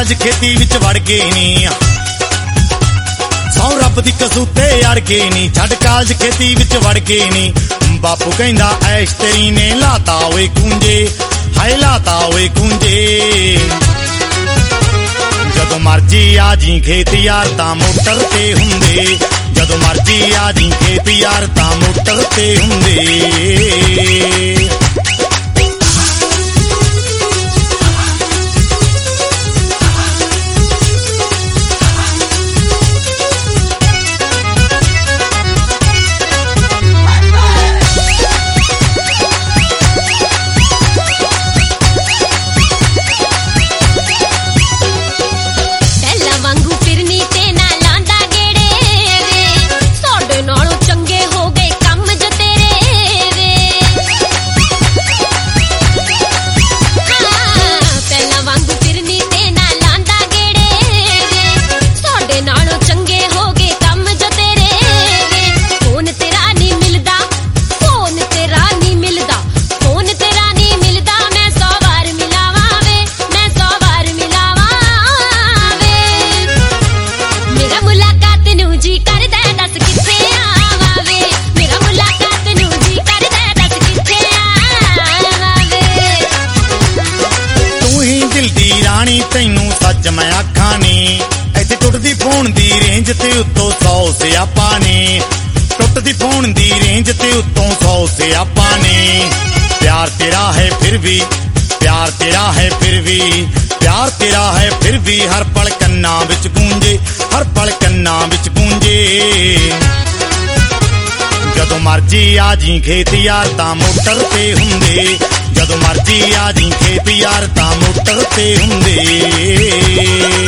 college खेती विच वड़ गए नी सौ रब दी कसूते अड़ गए नी छड़ कालज खेती विच वड़ गए नी बापू कहंदा ऐश तेरी ने लाता ओए कुंजे हाय लाता ओए कुंजे जदों मर्जी आ जी खेत यार तां मोटर ते हुंदे जदों मर्जी आ जी खेत यार तां मोटर ते हुंदे तैनू सच मैं आखा नी इत्थे टुटदी फोन दी रेंज ते उत्तों 100 सियापा ने टुटदी फोन दी रेंज ते उत्तों 100 सियापा ने प्यार तेरा है फिर भी प्यार तेरा है फिर भी प्यार तेरा है फिर भी हर पल कन्ना विच गूंजे हर पल कन्ना विच गूंजे जदों मर्जी आ जी खेत यार तां मोटर ते हुंदे जदों मर्जी आ जी खेत यार तां मोटर ते हुंदे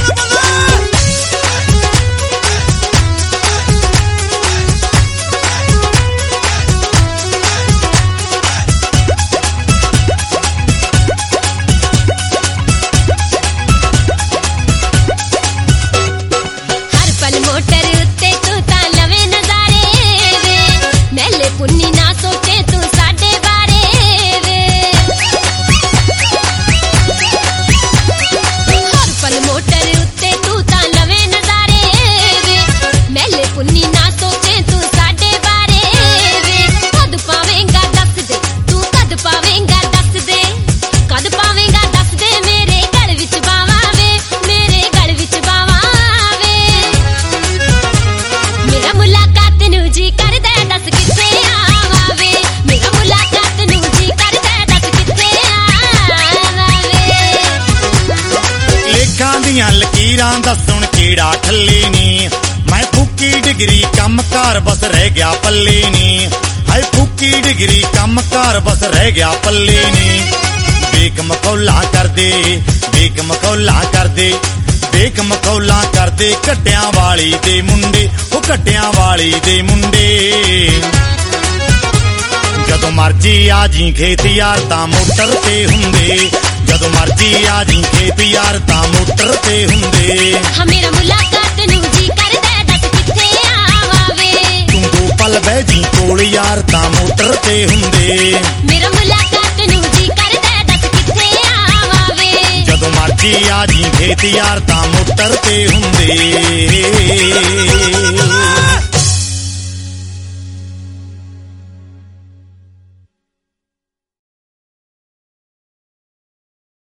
लकीरां दस्सण केड़ा ठल्ले नी मैं फूकी डिग्री कम कार बस रह गया पल्ले नी हाय फूकी डिग्री कम कार बस रह गया पल्ले नी बेक मखौला कर दे बेक मखौला कर दे बेक मखौला कर दे कट्टियां वाली दे मुंडे ओ कट्टियां वाली दे मुंडे जदों मर्जी आ जी खेत यार तां मोटर ते हुंदे जदों मर्जी आ जी खेत यार तां मोटर ते हुंदे मेरा मुलाकात नूं जी करदा दस किथे आवां वे तूं दो पल बह जी कोल यार तां मोटर ते हुंदे मेरा मुलाकात नूं जी करदा दस किथे आवां वे जदों मर्जी आ जी खेत यार तां मोटर ते हुंदे